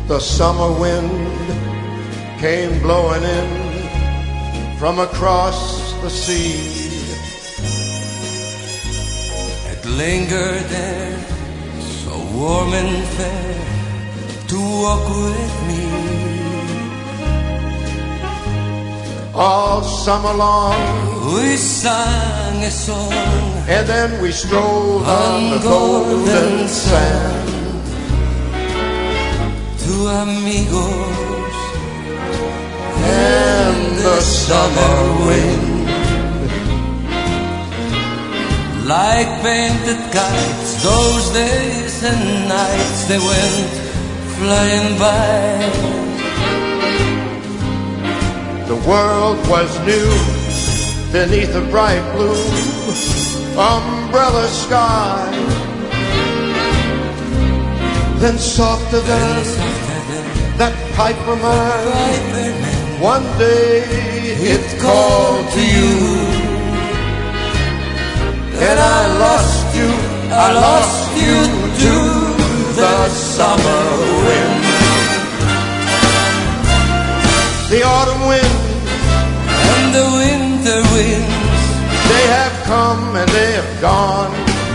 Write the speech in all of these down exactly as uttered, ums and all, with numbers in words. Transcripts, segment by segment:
The summer wind came blowing in from across the sea. It lingered there, so warm and fair, to walk with me. All summer long we sang a song, and then we strolled on the golden sand. Two amigos and the summer wind, like painted kites, those days and nights they went flying by. The world was new beneath a bright blue umbrella sky. Then softer than that piper man, one day it called to you, and I lost you, I lost you to the summer wind. The autumn wind and the winter winds, they have come and they have gone.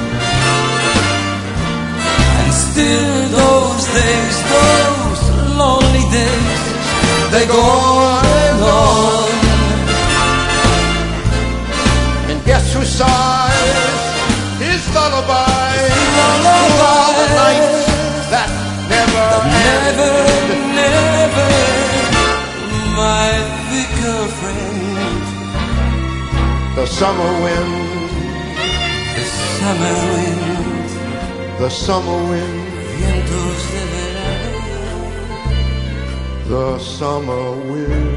And still those days, those lonely days, they go on and on. And guess who sighs his lullaby? Lullaby. All the nights that never Never, end. never, my fickle friend. The summer wind, The summer wind, the summer wind, vientos de verano. the summer wind.